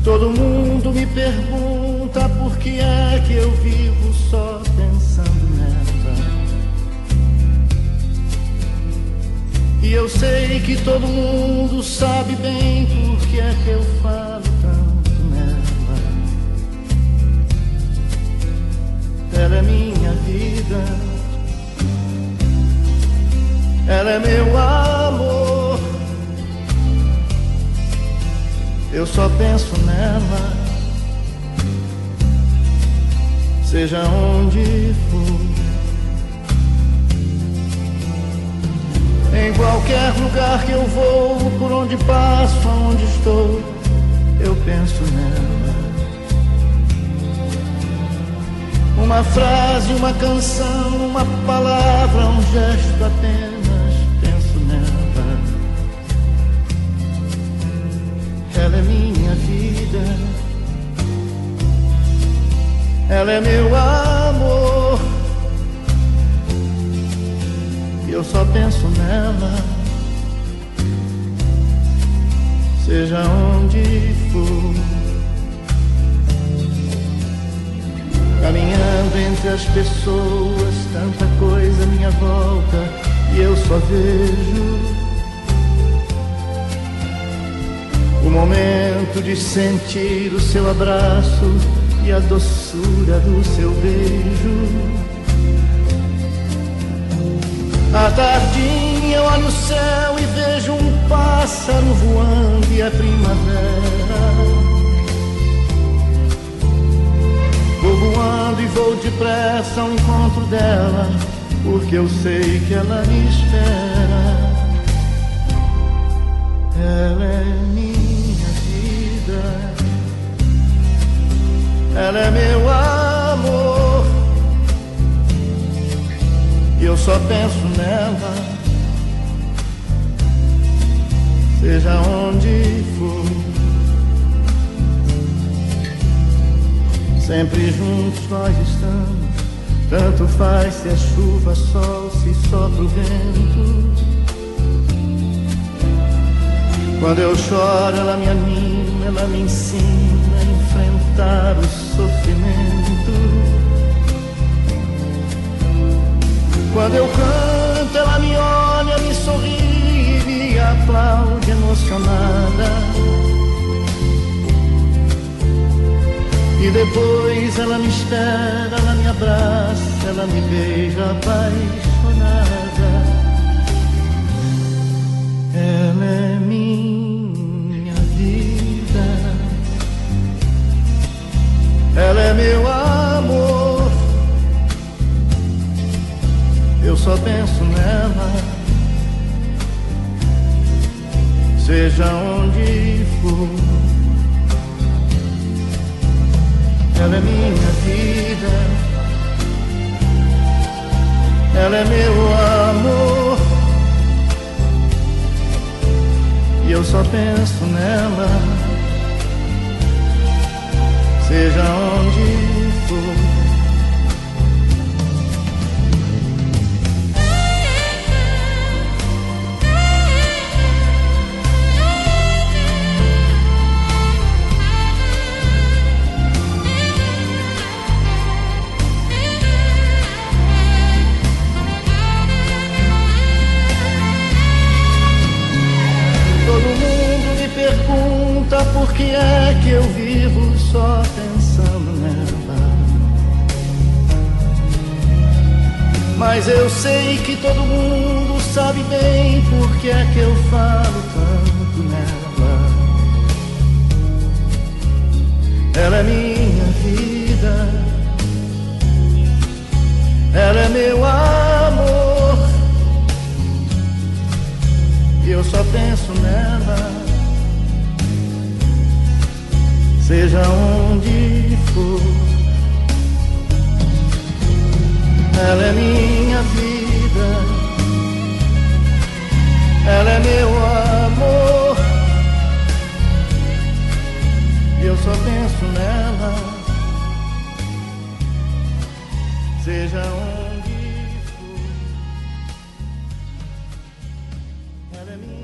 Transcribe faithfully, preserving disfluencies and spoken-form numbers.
Todo mundo me pergunta por que é que eu vivo só pensando nela. E eu sei que todo mundo sabe bem por que é que eu falo tanto nela. Ela é minha vida, ela é meu amor. Eu só penso nela, seja onde for. Em qualquer lugar que eu vou, por onde passo, aonde estou, eu penso nela. Uma frase, uma canção, uma palavra, um gesto apenas, penso nela. Ela é minha vida, ela é meu amor. Eu só penso nela, seja onde for. Caminhando entre as pessoas, tanta coisa à minha volta, e eu só vejo o momento de sentir o seu abraço e a doçura do seu beijo. À tardinha eu olho o céu e vejo um pássaro voando e é primavera. Vou voando e vou depressa ao encontro dela, porque eu sei que ela me espera. Ela é minha vida, ela é meu amor. E eu só penso nela, seja onde for. Sempre juntos nós estamos, tanto faz se é chuva, sol, se sopra o vento. Quando eu choro ela me anima, ela me ensina a enfrentar o sofrimento. Quando eu canto ela me olha, me sorri e me aplaude emocionada. E depois ela me espera, ela me abraça, ela me beija apaixonada. Ela é minha vida, ela é meu amor. Eu só penso nela, seja onde for. Ela é minha vida, ela é meu amor. E eu só penso nela, seja onde for. Pergunta por que é que eu vivo só pensando nela. Mas eu sei que todo mundo sabe bem por que é que eu falo tanto nela. Ela é minha vida, ela é meu amor. E eu só penso nela, seja onde for. Ela é minha vida, ela é meu amor. E eu só penso nela, seja onde for. Ela é minha